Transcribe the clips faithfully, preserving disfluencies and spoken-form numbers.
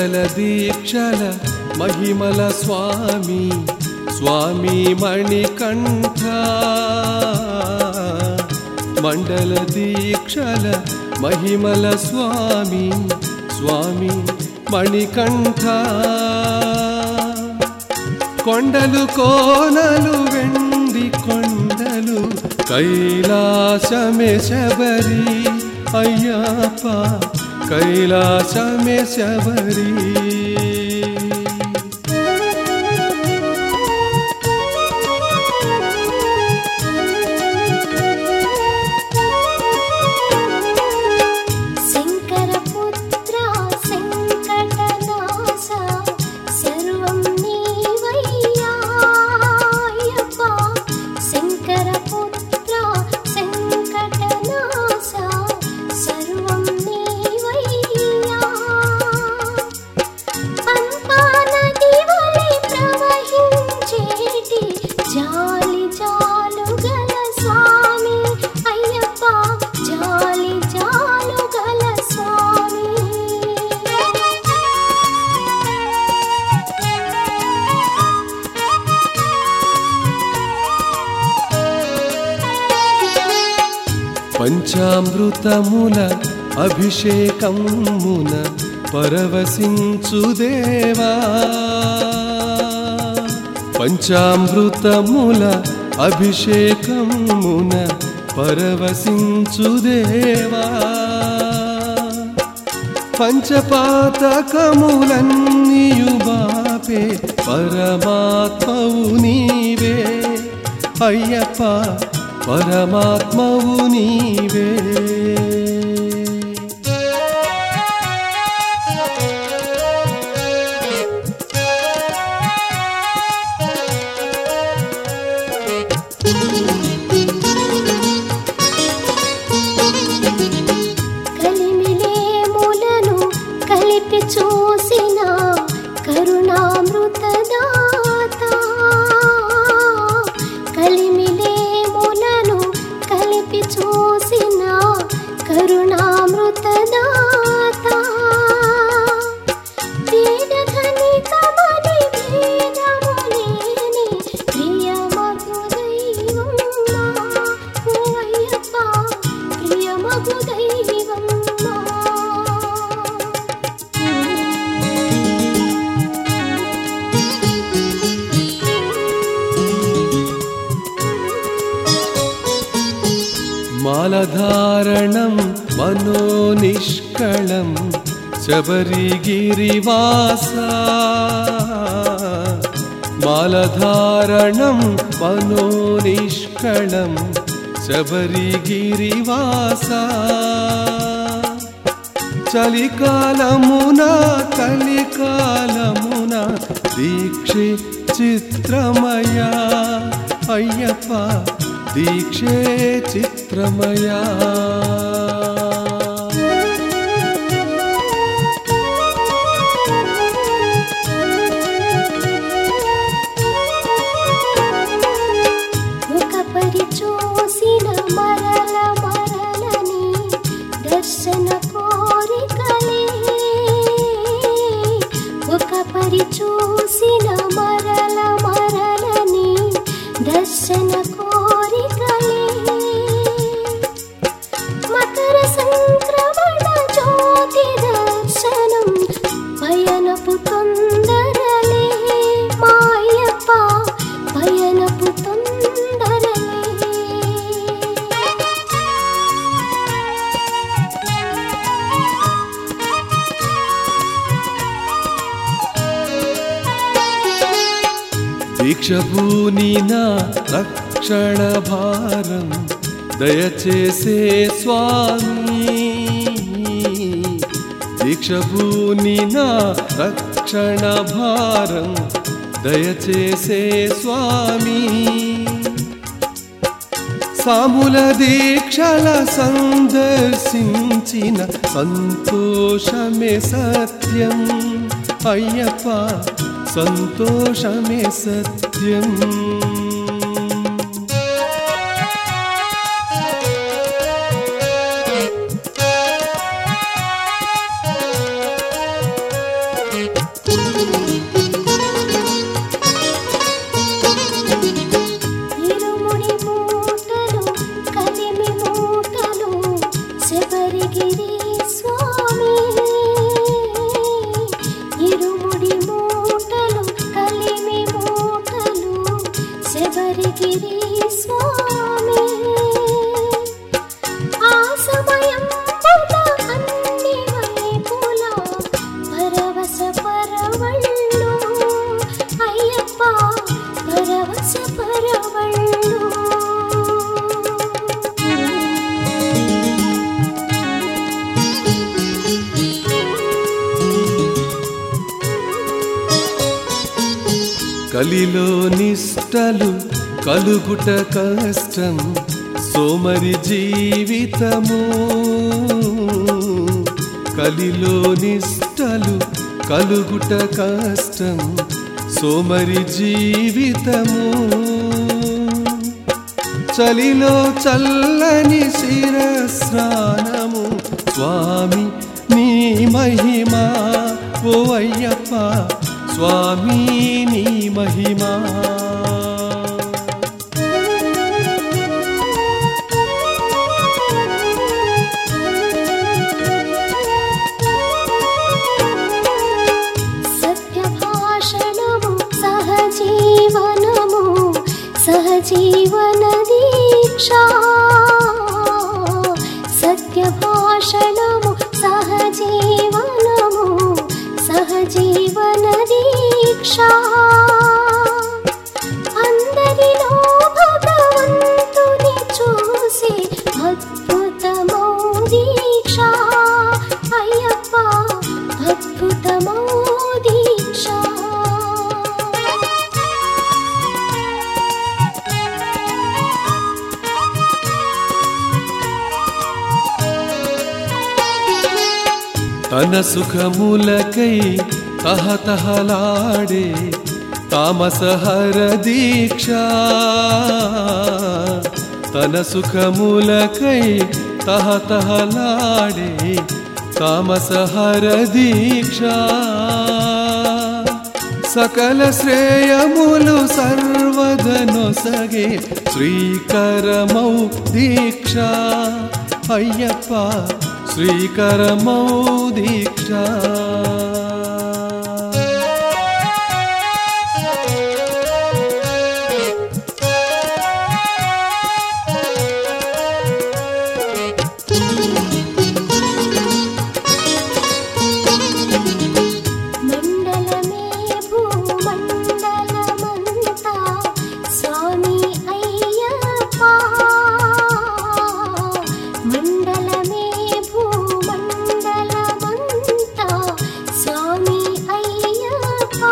మండల దీక్షల మహిమల స్వామి స్వామి మణికంఠ మండల దీక్షల మహిమల స్వామి స్వామి మణికంఠ కొండలు కోనలు వెండి కొండలు కైలాసమే శబరి అయ్యప్ప కైలాసమే శబరి పంచామృతముల అభిషేకమున పరవశించు దేవా పంచామృతముల అభిషేకమున పరవశించు దేవా పంచపాతకములన్నీయు బాపే పరమాత్మవు నీవే అయ్యప్ప పరమాత్మవు నీవే కలిమిలేములను కలిపి చూసిన కరుణామృతదాత కలిమిలేములను కలిపి చూసిన కరుణామృతదాత వేదధనికమని వేదములేని ప్రియమగు దైవం ఓ అయ్యప్ప ప్రియమగు దైవం మాలధారణం మనోనిష్కళం శబరిగిరివాస మాలధారణం మనోనిష్కళం శబరిగిరివాస చలికాలమున కలికాలమున దీక్షే చిత్రమయ అయ్యప్ప దీక్షే చిత్రమయా ఒక పరి చూసిన మరల మరలని దర్శన కోరికలే ఒక పరి చూసిన మరల మరలని దర్శన కోరికలే మకర సంక్రమణ జ్యోతి దర్శనం పయనపు తొందరలే మాయప్ప పయనపు తొందరలే దీక్షభూనిన రక్షణ భారం దయచేసే స్వామి దీక్షభూనిన రక్షణ భారం దయచేసే స్వామి సాముల దీక్షల సందర్శించిన సంతోషమే సత్యం అయ్యప్ప సంతోషమే సత్యం కలిలో నిష్టలు కలుగుట కష్టం సోమరి జీవితము కలిలో నిష్టలు కలుగుట కష్టం సోమరి జీవితము చలిలో చల్లని శిరస్నానము స్వామి నీ మహిమా ఓ అయ్యప్ప స్వామి నీ మహిమా సత్యభాషణము సహజీవనము సహజీవన దీక్షా సత్యభాషణము సహజీవనము సహజీవన దీక్షా అందరిలో భగవంతుని చూసి అద్భుతమౌ దీక్షా అయ్యప్ప అద్భుతమౌ దీక్షా తన సుఖములకై తహతహలాడే తామసహర దీక్ష తన సుఖములకై తహతహలాడే తామసహర దీక్ష సకల శ్రేయములు సర్వదనొసగే శ్రీకరమౌ దీక్ష అయ్యప్ప శ్రీకరమౌ దీక్ష మండలమే భూమండలమంతా స్వామి అయ్యప్ప మండలమే భూమండలమంతా స్వామి అయ్యప్ప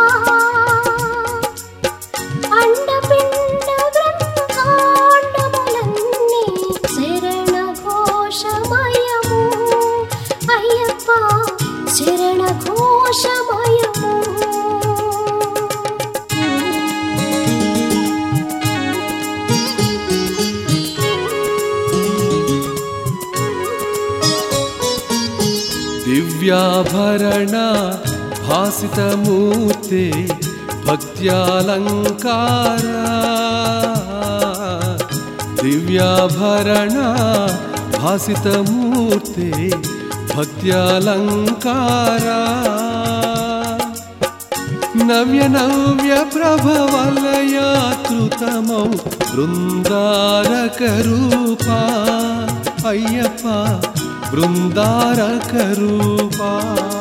అండపిండ బ్రహ్మాండములన్నీ శరణ ఘోషమయము అయ్యప్ప శరణ ఘోషమయము దివ్యాభరణ భాసితమూర్తే భక్త్యాలంకార దివ్యాభరణ భాసితమూర్తే భక్త్యాలంకార నవ్య నవ్య ప్రభవలయాకృతమౌ బృందారక రూపా అయ్యప్ప బృందారక రూపా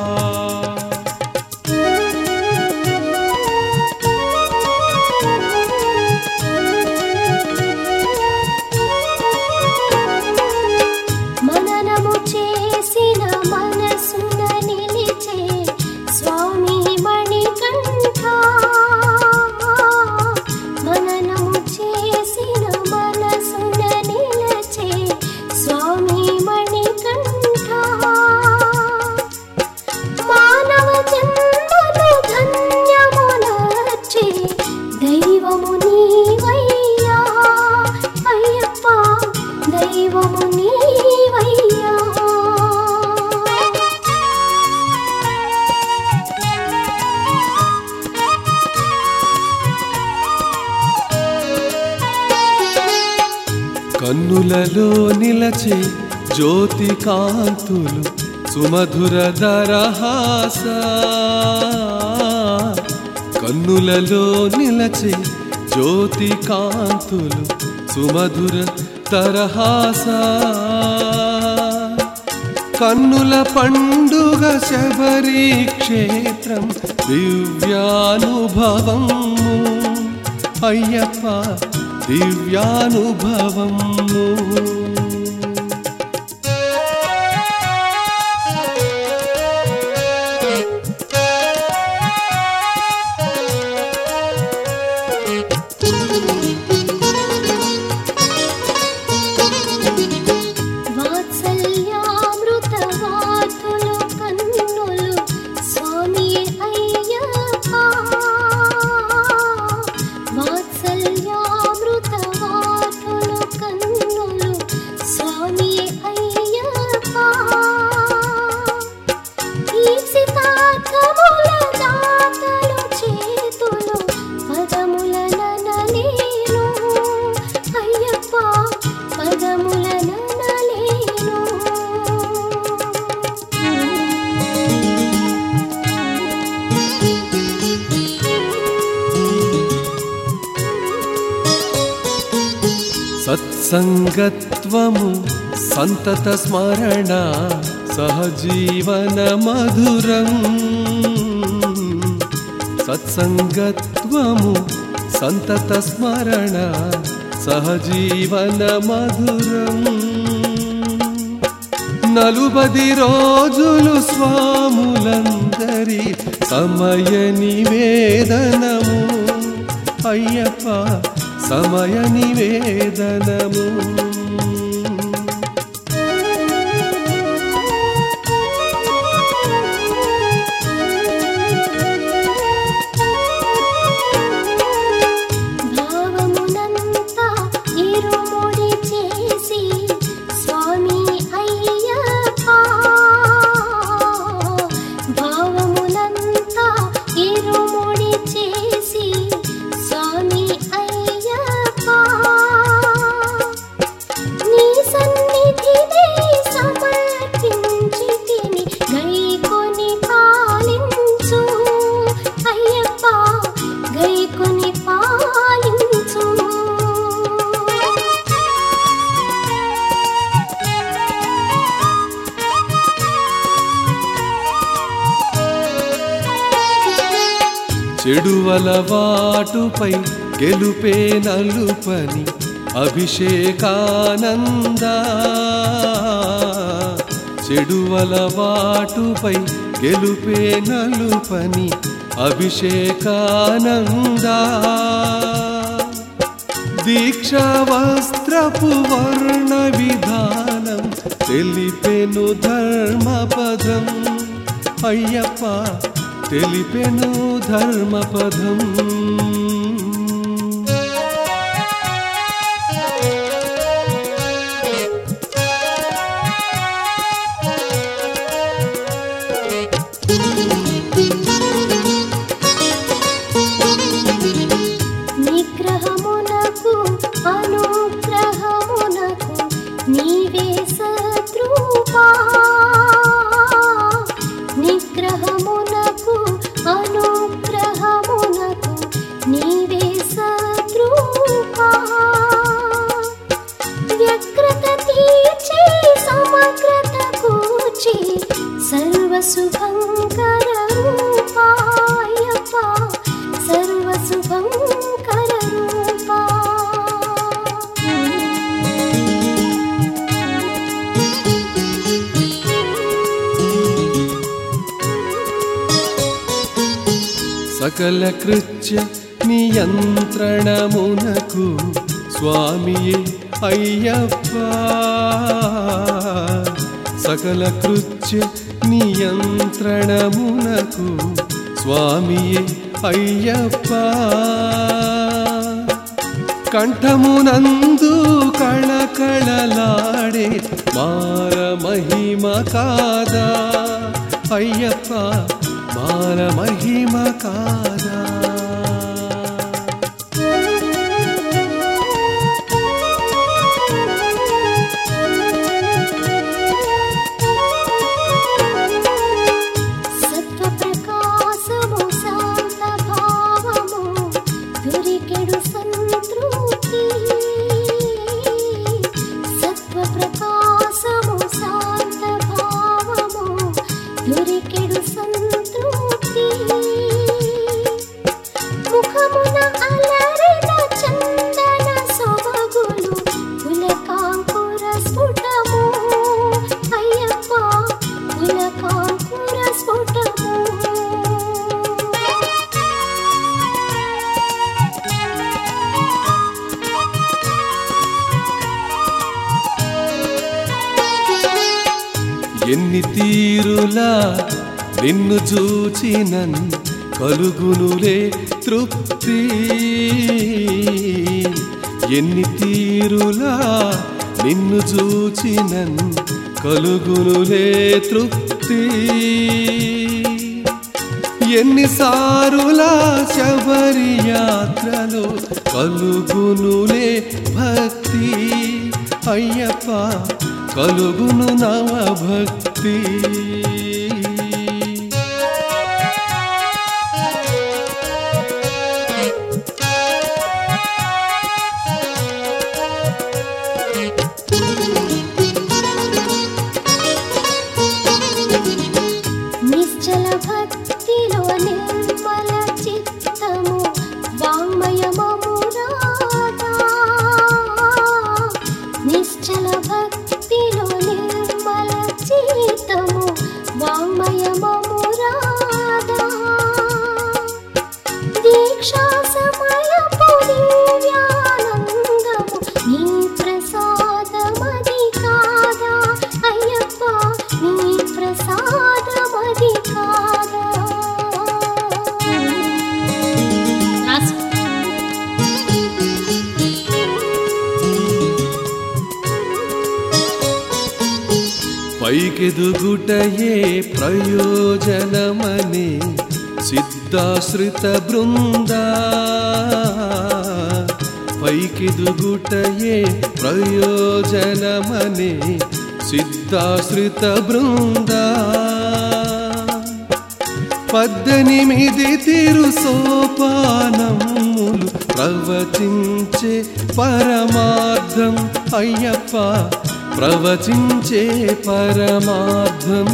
మననము చేసిన మనసున నిలిచే స్వామి మణికంఠ మననము చేసిన మనసున నిలిచే స్వామి మణికంఠ మానవ జన్మను ధన్యమునర్చే దైవము నీవయ్యా అయ్యప్ప దైవము నీవయ్యా కన్నులలో నిలచే జ్యోతి కాంతులు సుమధుర దరహాస కన్నులలో నిలచే జ్యోతి కాంతులు సుమధుర దరహాస కన్నుల పండుగ శబరి క్షేత్రం దివ్యానుభవము అయ్యప్ప దివ్యానుభవము సత్సంగత్వము సంతత స్మరణ సహజీవన మధురం సత్సంగత్వము సంతత స్మరణ సహజీవన మధురం నలుబది రోజులు స్వాములందరి సమయ నివేదనము అయ్యప్ప సమయ నివేదనము చెడువలవాటుపై గెలుపే నలుపని అభిషేకానంద చెడువలవాటుపై గెలుపే నలుపని అభిషేకానంద దీక్షా వస్త్రపు వర్ణ విధానం తెలిపెను ధర్మపదం అయ్యప్ప తెలిపెను ధర్మపదం నిగ్రహమునకు అనుగ్రహమునకు నీవే శత్రువా నిగ్రహమునకు అనుగ్రహమునకు నీవే శత్రువా వ్యగ్రత తీర్చి సమగ్రత కూర్చి సర్వశుభంకర రూపాయప్ప సర్వశుభంకర రూపా సకల కృత్య నియంత్రణమునకు స్వామియే అయ్యప్ప సకల కృత్య నియంత్రణమునకు స్వామియే అయ్యప్ప కంఠమునందు కళకళలాడే మార మహిమ కాదా అయ్యప్ప మార మహిమ కాదా ఎన్ని తీరులా నిన్ను చూచినన్ కలుగునులే తృప్తి ఎన్ని తీరులా నిన్ను చూచినన్ కలుగునులే తృప్తి ఎన్నిసారులా శబరి యాత్రలో కలుగునులే భక్తి అయ్యప్ప కలుగును నవ భక్తి దీక్షా సమయపు దివ్యానందము నీ ప్రసాదమది కాదా అయ్యప్ప నీ ప్రసాదమది కాదా పైకెదుగుటయే ప్రయోజనమని సిద్ధాశ్రిత బృంద పైకెదుగుటయే ప్రయోజనమని సిద్ధాశ్రిత బృంద పద్దెనిమిది తిరు సోపానములు ప్రవచించే పరమార్థం అయ్యప్ప ప్రవచించే పరమార్థం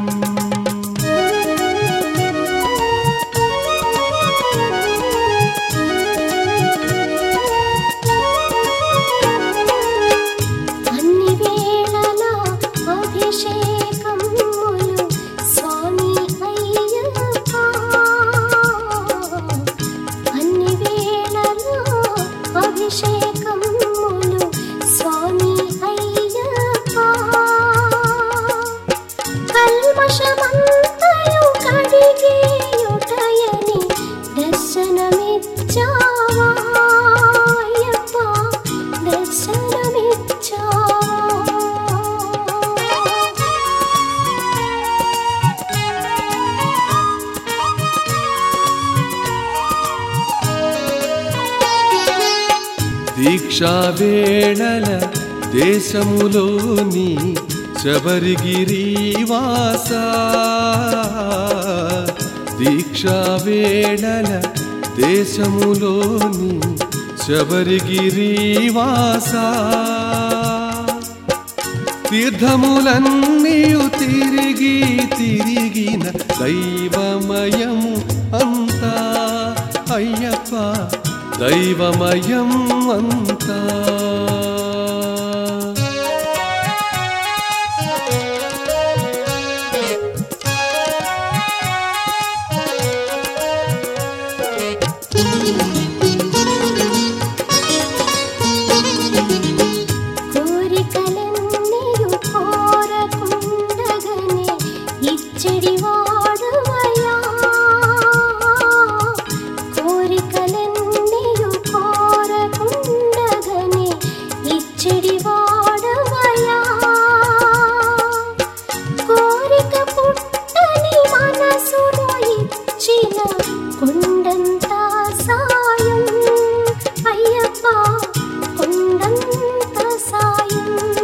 అన్ని వేళలా అభిషేకములు స్వామి అయ్యప్ప అన్ని వేళలా అభిషేకములు స్వామి అయ్యప్ప కల్మషమంతయు కడిగేయుటయని దర్శనమిచ్చావా అయ్యప్ప దర్శనమిచ్చావా దీక్షా వేళల దేశములోని శబరిగిరివాస దీక్షా వేళల దేశములోని శబరిగిరివాస తీర్థములన్నీయు తిరిగి తిరిగిన దైవమయము అంతా అయ్యప్ప దైవమయం అంతా కోరికలన్నీయు కోరకుండగనే ఇచ్చడి వాడవయ్యా కోరికలన్నీయు కోరకుండగనే ఇచ్చడి వాడవయ్యా కోరిక పుట్టని మనసును ఇచ్చిన కొండంత సాయం అయ్యప్ప కొండంత సాయం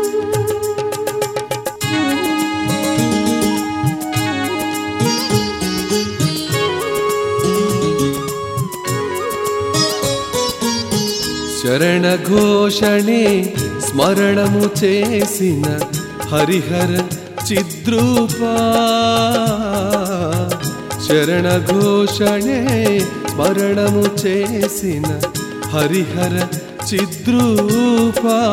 శరణ ఘోషణే స్మరణము చేసిన హరిహర చిద్రూపా శరణ ఘోషణే స్మరణము చేసిన హరిహర చిద్రూపా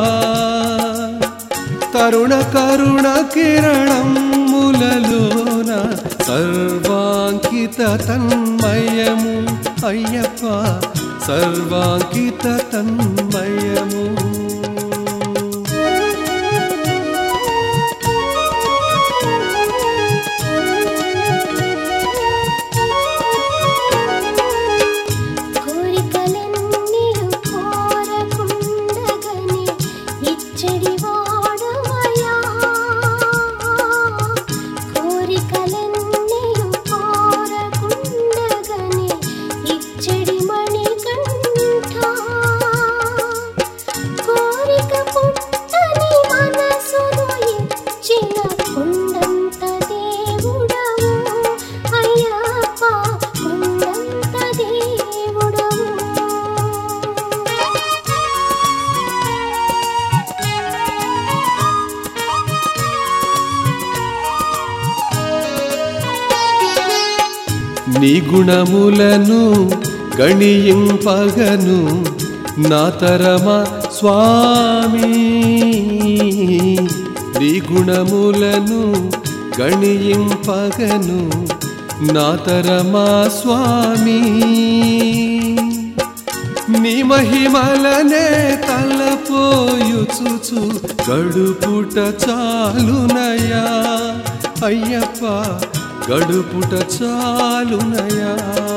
తరుణ కరుణ కిరణములలోన సర్వాంకిత తన్మయము అయ్యప్ప సర్వాంకిత తన్మయము కోరికలన్నీయు కోరకుండగనే ఇచ్చడి వాడవయ్యా కోరికలన్నీయు కోరకుండగనే ఇచ్చడి మణికంఠ కోరిక పుట్టని మనసును ఇచ్చిన కొండంత దేవుడవు అయ్యప్ప కొండంత దేవుడవు నీ గుణములను గణింపగను నా తరమా స్వామి నీ గుణములను గణింపగను నా తరమా స్వామి మహిమలనే తలపోయుచుచు గడుపుట చాలునయా అయ్యప్ప గడుపుట చాలునయా.